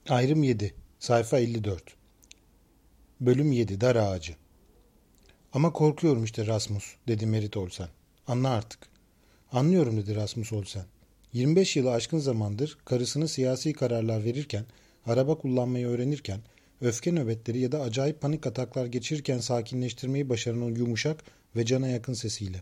Ayrım 7, sayfa 54. Bölüm 7, Dar Ağacı. Ama korkuyorum işte Rasmus, dedi Merit Olsen. Anla artık. Anlıyorum, dedi Rasmus Olsen. 25 yılı aşkın zamandır karısına siyasi kararlar verirken, araba kullanmayı öğrenirken, öfke nöbetleri ya da acayip panik ataklar geçirirken sakinleştirmeyi başaran o yumuşak ve cana yakın sesiyle.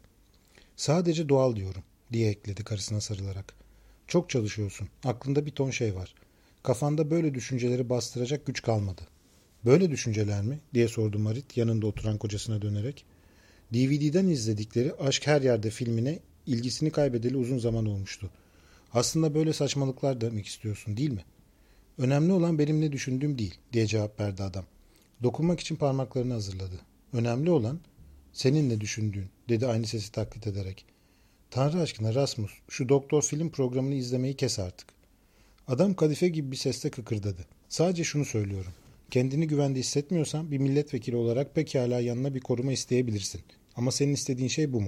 Sadece doğal diyorum, diye ekledi karısına sarılarak. Çok çalışıyorsun, aklında bir ton şey var. Kafanda böyle düşünceleri bastıracak güç kalmadı. Böyle düşünceler mi? Diye sordu Marit yanında oturan kocasına dönerek. DVD'den izledikleri Aşk Her Yerde filmine ilgisini kaybedeli uzun zaman olmuştu. Aslında böyle saçmalıklar demek istiyorsun, değil mi? Önemli olan benim ne düşündüğüm değil, diye cevap verdi adam. Dokunmak için parmaklarını hazırladı. Önemli olan senin ne düşündüğün, dedi aynı sesi taklit ederek. Tanrı aşkına Rasmus, şu doktor film programını izlemeyi kes artık. Adam kadife gibi bir sesle kıkırdadı. Sadece şunu söylüyorum. Kendini güvende hissetmiyorsan bir milletvekili olarak pekala yanına bir koruma isteyebilirsin. Ama senin istediğin şey bu mu?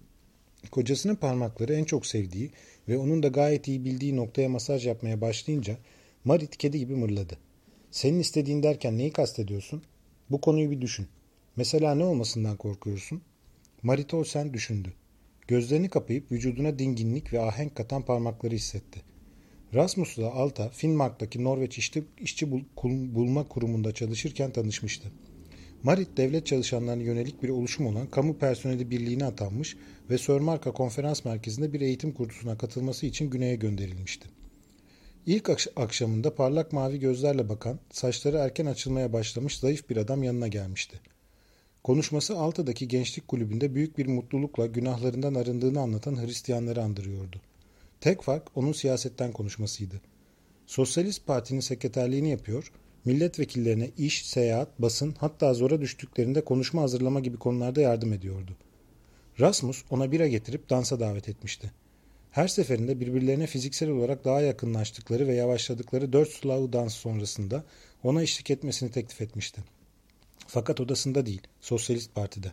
Kocasının parmakları en çok sevdiği ve onun da gayet iyi bildiği noktaya masaj yapmaya başlayınca Marit kedi gibi mırladı. Senin istediğin derken neyi kastediyorsun? Bu konuyu bir düşün. Mesela ne olmasından korkuyorsun? Marit Olsen düşündü. Gözlerini kapayıp vücuduna dinginlik ve ahenk katan parmakları hissetti. Rasmus'la Alta, Finnmark'taki Norveç İşçi Bulma Kurumu'nda çalışırken tanışmıştı. Marit, devlet çalışanlarına yönelik bir oluşum olan Kamu Personeli Birliği'ne atanmış ve Sörmarka Konferans Merkezi'nde bir eğitim kursuna katılması için güneye gönderilmişti. İlk akşamında parlak mavi gözlerle bakan, saçları erken açılmaya başlamış zayıf bir adam yanına gelmişti. Konuşması Alta'daki gençlik kulübünde büyük bir mutlulukla günahlarından arındığını anlatan Hristiyanları andırıyordu. Tek fark onun siyasetten konuşmasıydı. Sosyalist Parti'nin sekreterliğini yapıyor, milletvekillerine iş, seyahat, basın, hatta zora düştüklerinde konuşma hazırlama gibi konularda yardım ediyordu. Rasmus ona bira getirip dansa davet etmişti. Her seferinde birbirlerine fiziksel olarak daha yakınlaştıkları ve yavaşladıkları 4 slow dans sonrasında ona eşlik etmesini teklif etmişti. Fakat odasında değil, Sosyalist Parti'de.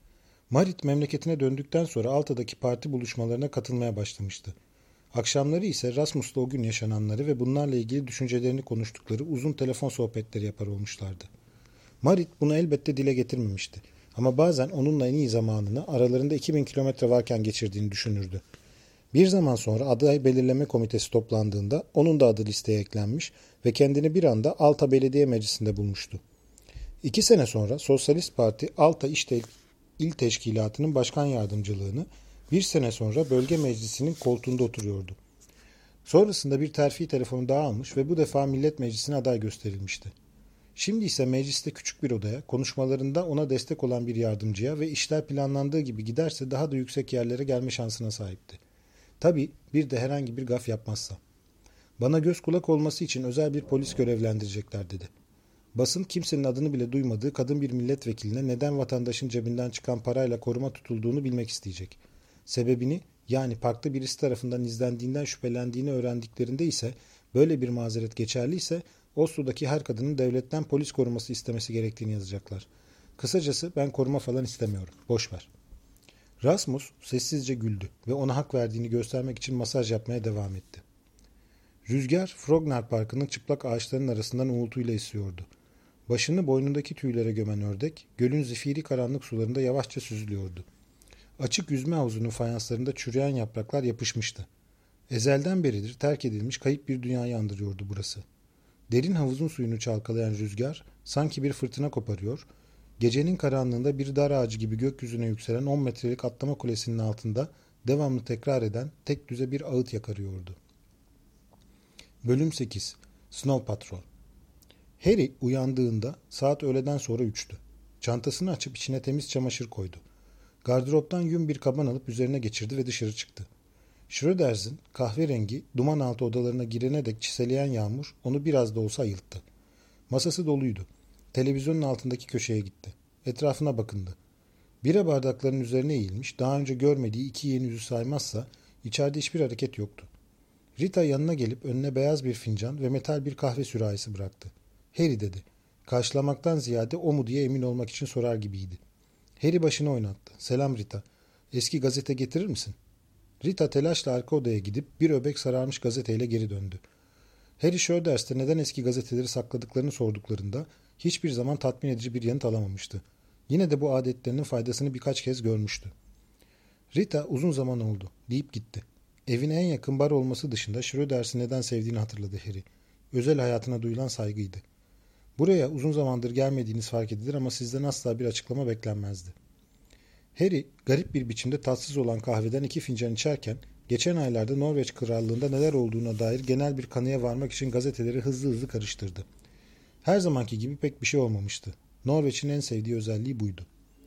Marit memleketine döndükten sonra Alta'daki parti buluşmalarına katılmaya başlamıştı. Akşamları ise Rasmus'la o gün yaşananları ve bunlarla ilgili düşüncelerini konuştukları uzun telefon sohbetleri yapar olmuşlardı. Marit bunu elbette dile getirmemişti. Ama bazen onunla en iyi zamanını aralarında 2000 kilometre varken geçirdiğini düşünürdü. Bir zaman sonra aday belirleme komitesi toplandığında onun da adı listeye eklenmiş ve kendini bir anda Alta Belediye Meclisi'nde bulmuştu. 2 sene sonra Sosyalist Parti Alta İl Teşkilatı'nın başkan yardımcılığını, bir sene sonra bölge meclisinin koltuğunda oturuyordu. Sonrasında bir terfi telefonu daha almış ve bu defa Millet Meclisi'ne aday gösterilmişti. Şimdi ise mecliste küçük bir odaya, konuşmalarında ona destek olan bir yardımcıya ve işler planlandığı gibi giderse daha da yüksek yerlere gelme şansına sahipti. Tabii bir de herhangi bir gaf yapmazsa. Bana göz kulak olması için özel bir polis görevlendirecekler, dedi. Basın kimsenin adını bile duymadığı kadın bir milletvekiline neden vatandaşın cebinden çıkan parayla koruma tutulduğunu bilmek isteyecek. Sebebini, yani parkta birisi tarafından izlendiğinden şüphelendiğini öğrendiklerinde ise böyle bir mazeret geçerliyse Oslo'daki her kadının devletten polis koruması istemesi gerektiğini yazacaklar. Kısacası ben koruma falan istemiyorum. Boş ver. Rasmus sessizce güldü ve ona hak verdiğini göstermek için masaj yapmaya devam etti. Rüzgar Frogner Parkı'nın çıplak ağaçlarının arasından uğultuyla esiyordu. Başını boynundaki tüylere gömen ördek, gölün zifiri karanlık sularında yavaşça süzülüyordu. Açık yüzme havuzunun fayanslarında çürüyen yapraklar yapışmıştı. Ezelden beridir terk edilmiş kayıp bir dünyayı andırıyordu burası. Derin havuzun suyunu çalkalayan rüzgar sanki bir fırtına koparıyor, gecenin karanlığında bir dar ağacı gibi gökyüzüne yükselen 10 metrelik atlama kulesinin altında devamlı tekrar eden tek düze bir ağıt yakarıyordu. Bölüm 8. Snow Patrol. Harry uyandığında saat öğleden sonra 3'tü. Çantasını açıp içine temiz çamaşır koydu. Gardıroptan yün bir kaban alıp üzerine geçirdi ve dışarı çıktı. Schröders'in kahverengi, duman altı odalarına girene dek çiseleyen yağmur onu biraz da olsa ayılttı. Masası doluydu. Televizyonun altındaki köşeye gitti. Etrafına bakındı. Bira bardaklarının üzerine eğilmiş, daha önce görmediği 2 yeni yüzü saymazsa içeride hiçbir hareket yoktu. Rita yanına gelip önüne beyaz bir fincan ve metal bir kahve sürahisi bıraktı. Harry, dedi. Karşılamaktan ziyade o mu diye emin olmak için sorar gibiydi. Harry başını oynattı. Selam Rita. Eski gazete getirir misin? Rita telaşla arka odaya gidip bir öbek sararmış gazeteyle geri döndü. Harry Schroeders'te neden eski gazeteleri sakladıklarını sorduklarında hiçbir zaman tatmin edici bir yanıt alamamıştı. Yine de bu adetlerinin faydasını birkaç kez görmüştü. Rita uzun zaman oldu deyip gitti. Evine en yakın bar olması dışında Schroeders'i neden sevdiğini hatırladı Harry. Özel hayatına duyulan saygıydı. Buraya uzun zamandır gelmediğiniz fark edilir ama sizden asla bir açıklama beklenmezdi. Harry garip bir biçimde tatsız olan kahveden 2 fincan içerken geçen aylarda Norveç Krallığı'nda neler olduğuna dair genel bir kanıya varmak için gazeteleri hızlı hızlı karıştırdı. Her zamanki gibi pek bir şey olmamıştı. Norveç'in en sevdiği özelliği buydu.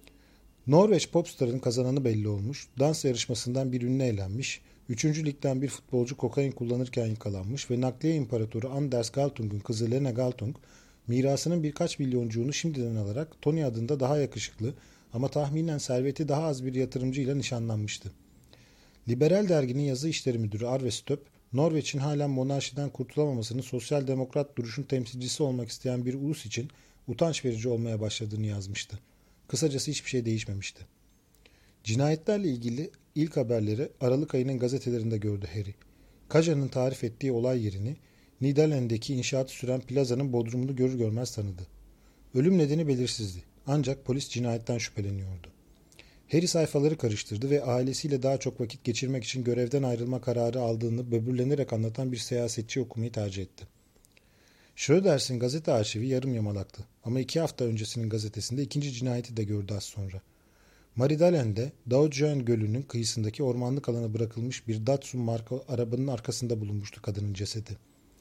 Norveç Popstar'ın kazananı belli olmuş, dans yarışmasından bir ünlü eğlenmiş, 3. Lig'den bir futbolcu kokain kullanırken yakalanmış ve nakliye imparatoru Anders Galtung'un kızı Lena Galtung, mirasının birkaç milyoncuğunu şimdiden alarak Tony adında daha yakışıklı ama tahminen serveti daha az bir yatırımcıyla nişanlanmıştı. Liberal derginin yazı işleri müdürü Arve Stöp, Norveç'in halen monarşiden kurtulamamasının sosyal demokrat duruşun temsilcisi olmak isteyen bir ulus için utanç verici olmaya başladığını yazmıştı. Kısacası hiçbir şey değişmemişti. Cinayetlerle ilgili ilk haberleri Aralık ayının gazetelerinde gördü Harry. Kaja'nın tarif ettiği olay yerini, Nidalen'deki inşaatı süren plazanın bodrumunu görür görmez tanıdı. Ölüm nedeni belirsizdi. Ancak polis cinayetten şüpheleniyordu. Harry sayfaları karıştırdı ve ailesiyle daha çok vakit geçirmek için görevden ayrılma kararı aldığını böbürlenerek anlatan bir siyasetçi okumayı tercih etti. Schröders'in gazete arşivi yarım yamalaktı ama 2 hafta öncesinin gazetesinde ikinci cinayeti de gördü az sonra. Maridalen'de Dowager Gölü'nün kıyısındaki ormanlık alana bırakılmış bir Datsun marka arabanın arkasında bulunmuştu kadının cesedi.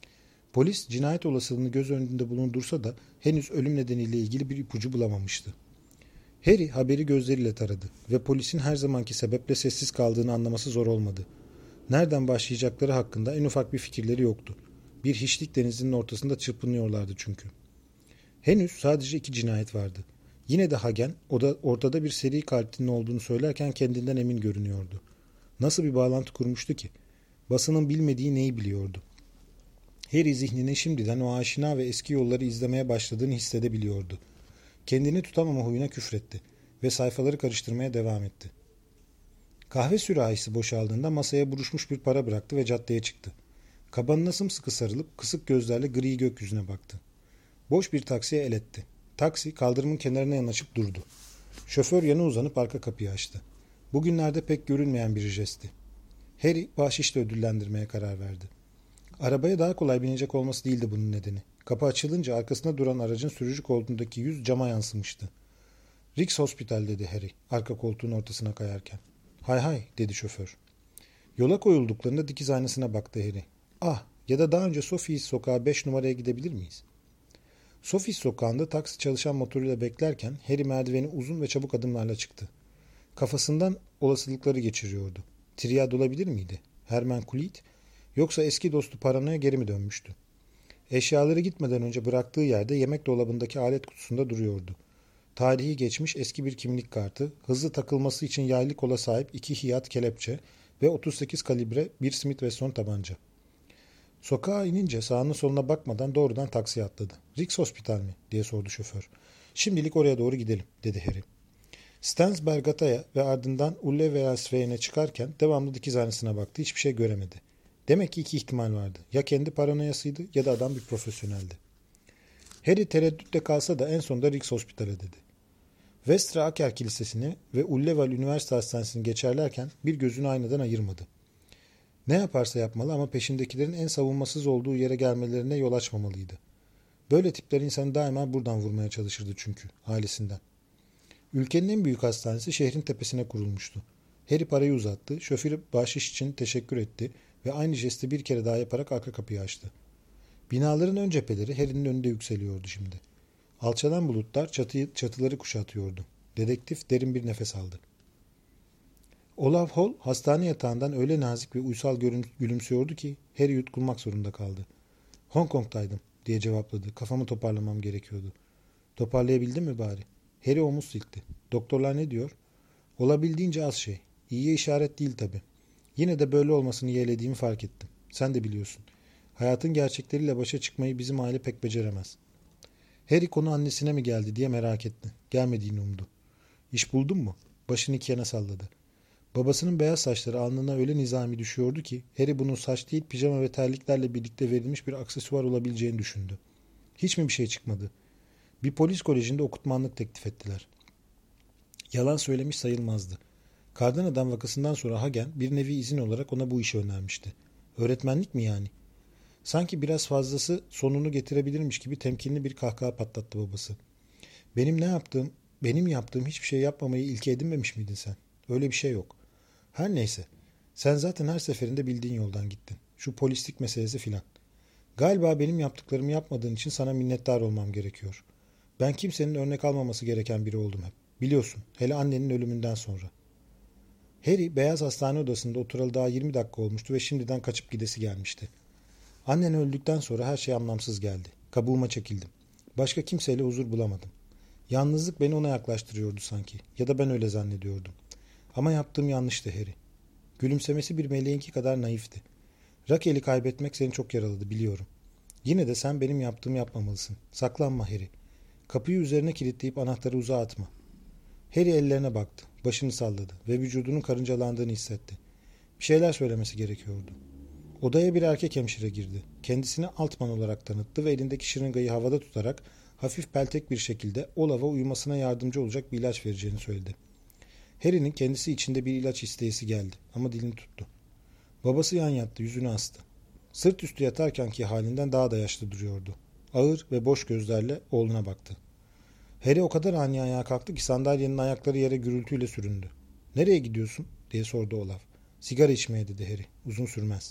Polis cinayet olasılığını göz önünde bulundursa da henüz ölüm nedeniyle ilgili bir ipucu bulamamıştı. Harry haberi gözleriyle taradı ve polisin her zamanki sebeple sessiz kaldığını anlaması zor olmadı. Nereden başlayacakları hakkında en ufak bir fikirleri yoktu. Bir hiçlik denizinin ortasında çırpınıyorlardı çünkü. Henüz sadece 2 cinayet vardı. Yine de Hagen ortada bir seri katilin olduğunu söylerken kendinden emin görünüyordu. Nasıl bir bağlantı kurmuştu ki? Basının bilmediği neyi biliyordu? Harry zihnine şimdiden o aşina ve eski yolları izlemeye başladığını hissedebiliyordu. Kendini tutamama huyuna küfretti ve sayfaları karıştırmaya devam etti. Kahve sürahisi boşaldığında masaya buruşmuş bir para bıraktı ve caddeye çıktı. Kabanına sımsıkı sarılıp kısık gözlerle gri gökyüzüne baktı. Boş bir taksiye el etti. Taksi kaldırımın kenarına yanaşıp durdu. Şoför yana uzanıp arka kapıyı açtı. Bugünlerde pek görülmeyen bir jestti. Harry bahşişle ödüllendirmeye karar verdi. Arabaya daha kolay binecek olması değildi bunun nedeni. Kapı açılınca arkasında duran aracın sürücü koltuğundaki yüz cama yansımıştı. Rix Hospital dedi Harry arka koltuğun ortasına kayarken. Hay hay dedi şoför. Yola koyulduklarında dikiz aynasına baktı Harry. Ah ya da daha önce Sofis sokağı 5 numaraya gidebilir miyiz? Sofis sokağında taksi çalışan motoruyla beklerken Harry merdiveni uzun ve çabuk adımlarla çıktı. Kafasından olasılıkları geçiriyordu. Triad olabilir miydi? Herman Kulit? Yoksa eski dostu Paranoya geri mi dönmüştü? Eşyaları gitmeden önce bıraktığı yerde yemek dolabındaki alet kutusunda duruyordu. Tarihi geçmiş eski bir kimlik kartı, hızlı takılması için yaylı kola sahip 2 hiyat kelepçe ve 38 kalibre bir Smith & Wesson tabanca. Sokağa inince sağına soluna bakmadan doğrudan taksiye atladı. Rix Hospital mi? Diye sordu şoför. Şimdilik oraya doğru gidelim, dedi Harry. Stensbergata'ya ve ardından Ullevelsveyen'e çıkarken devamlı dikiz aynasına baktı. Hiçbir şey göremedi. Demek ki 2 ihtimal vardı. Ya kendi paranoyasıydı ya da adam bir profesyoneldi. Harry tereddütte kalsa da en sonunda Rix Hospital'e dedi. Vestre Aker Kilisesi'ni ve Ulleval Üniversite Hastanesi'ni geçerlerken bir gözünü aynadan ayırmadı. Ne yaparsa yapmalı ama peşindekilerin en savunmasız olduğu yere gelmelerine yol açmamalıydı. Böyle tipler insanı daima buradan vurmaya çalışırdı çünkü, ailesinden. Ülkenin en büyük hastanesi şehrin tepesine kurulmuştu. Harry parayı uzattı, şoförü bahşiş için teşekkür etti ve aynı jesti bir kere daha yaparak arka kapıyı açtı. Binaların ön cepheleri Harry'nin önünde yükseliyordu şimdi. Alçalan bulutlar çatıları kuşatıyordu. Dedektif derin bir nefes aldı. Olaf Hall hastane yatağından öyle nazik ve uysal gülümsüyordu ki Harry yutkunmak zorunda kaldı. Hong Kong'daydım diye cevapladı. Kafamı toparlamam gerekiyordu. Toparlayabildin mi bari? Harry omuz silkti. Doktorlar ne diyor? Olabildiğince az şey. İyiye işaret değil tabii. Yine de böyle olmasını yeğlediğimi fark ettim. Sen de biliyorsun. Hayatın gerçekleriyle başa çıkmayı bizim aile pek beceremez. Harry konu annesine mi geldi diye merak etti. Gelmediğini umdu. İş buldun mu? Başını 2 yana salladı. Babasının beyaz saçları alnına öyle nizami düşüyordu ki Harry bunun saç değil pijama ve terliklerle birlikte verilmiş bir aksesuar olabileceğini düşündü. Hiç mi bir şey çıkmadı? Bir polis kolejinde okutmanlık teklif ettiler. Yalan söylemiş sayılmazdı. Kardan Adam vakasından sonra Hagen bir nevi izin olarak ona bu işi önermişti. Öğretmenlik mi yani? Sanki biraz fazlası sonunu getirebilirmiş gibi temkinli bir kahkaha patlattı babası. Benim yaptığım hiçbir şey yapmamayı ilke edinmemiş miydin sen? Öyle bir şey yok. Her neyse. Sen zaten her seferinde bildiğin yoldan gittin. Şu polislik meselesi filan. Galiba benim yaptıklarımı yapmadığın için sana minnettar olmam gerekiyor. Ben kimsenin örnek almaması gereken biri oldum hep. Biliyorsun, hele annenin ölümünden sonra. Harry, beyaz hastane odasında oturalı daha 20 dakika olmuştu ve şimdiden kaçıp gidesi gelmişti. Annen öldükten sonra her şey anlamsız geldi. Kabuğuma çekildim. Başka kimseyle huzur bulamadım. Yalnızlık beni ona yaklaştırıyordu sanki. Ya da ben öyle zannediyordum. Ama yaptığım yanlıştı Harry. Gülümsemesi bir meleğinki kadar naifti. Rakel'i kaybetmek seni çok yaraladı biliyorum. Yine de sen benim yaptığımı yapmamalısın. Saklanma Harry. Kapıyı üzerine kilitleyip anahtarı uzağa atma. Harry ellerine baktı. Başını salladı ve vücudunun karıncalandığını hissetti. Bir şeyler söylemesi gerekiyordu. Odaya bir erkek hemşire girdi. Kendisini Altman olarak tanıttı ve elindeki şırıngayı havada tutarak hafif peltek bir şekilde Olaf'a uyumasına yardımcı olacak bir ilaç vereceğini söyledi. Harry'nin kendisi içinde bir ilaç isteyesi geldi ama dilini tuttu. Babası yan yattı, yüzünü astı. Sırt üstü yatarkenki halinden daha da yaşlı duruyordu. Ağır ve boş gözlerle oğluna baktı. Harry o kadar ani ayağa kalktı ki sandalyenin ayakları yere gürültüyle süründü. "Nereye gidiyorsun?" diye sordu Olaf. "Sigara içmeye," dedi Harry. "Uzun sürmez."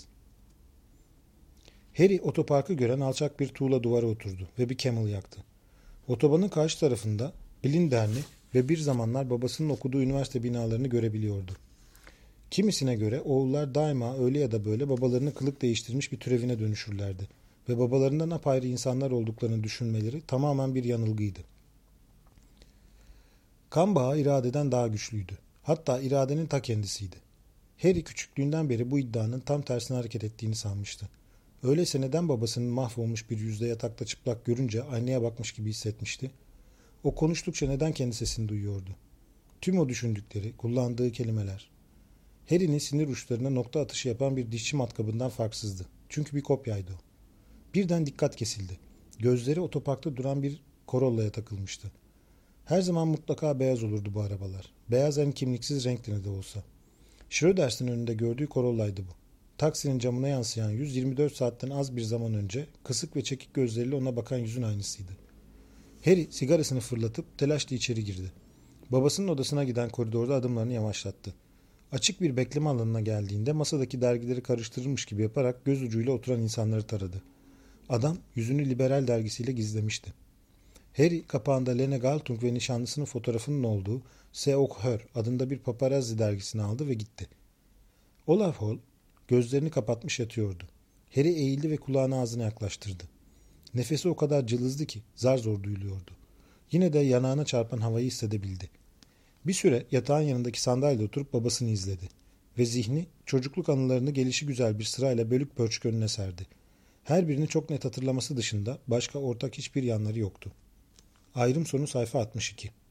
Harry otoparkı gören alçak bir tuğla duvara oturdu ve bir Camel yaktı. Otobanın karşı tarafında Blindern'i ve bir zamanlar babasının okuduğu üniversite binalarını görebiliyordu. Kimisine göre oğullar daima öyle ya da böyle babalarını kılık değiştirmiş bir türevine dönüşürlerdi ve babalarından apayrı insanlar olduklarını düşünmeleri tamamen bir yanılgıydı. Kan bağı iradeden daha güçlüydü. Hatta iradenin ta kendisiydi. Harry küçüklüğünden beri bu iddianın tam tersine hareket ettiğini sanmıştı. Öyleyse neden babasının mahvolmuş bir yüzde yatakta çıplak görünce aynaya bakmış gibi hissetmişti? O konuştukça neden kendi sesini duyuyordu? Tüm o düşündükleri, kullandığı kelimeler. Harry'nin sinir uçlarına nokta atışı yapan bir dişçi matkabından farksızdı. Çünkü bir kopyaydı o. Birden dikkat kesildi. Gözleri otoparkta duran bir Corolla'ya takılmıştı. Her zaman mutlaka beyaz olurdu bu arabalar. Beyaz en kimliksiz renkli de olsa. Schröders'in önünde gördüğü Corolla'ydı bu. Taksinin camına yansıyan yüz 24 saatten az bir zaman önce kısık ve çekik gözleriyle ona bakan yüzün aynısıydı. Harry sigarasını fırlatıp telaşla içeri girdi. Babasının odasına giden koridorda adımlarını yavaşlattı. Açık bir bekleme alanına geldiğinde masadaki dergileri karıştırırmış gibi yaparak göz ucuyla oturan insanları taradı. Adam yüzünü Liberal dergisiyle gizlemişti. Harry kapağında Lene Galtung ve nişanlısının fotoğrafının olduğu Se och Hör adında bir paparazzi dergisini aldı ve gitti. Olaf Hall gözlerini kapatmış yatıyordu. Harry eğildi ve kulağını ağzına yaklaştırdı. Nefesi o kadar cılızdı ki zar zor duyuluyordu. Yine de yanağına çarpan havayı hissedebildi. Bir süre yatağın yanındaki sandalyede oturup babasını izledi. Ve zihni çocukluk anılarını gelişigüzel bir sırayla bölük pörçük önüne serdi. Her birini çok net hatırlaması dışında başka ortak hiçbir yanları yoktu. Ayrım sonu sayfa 62.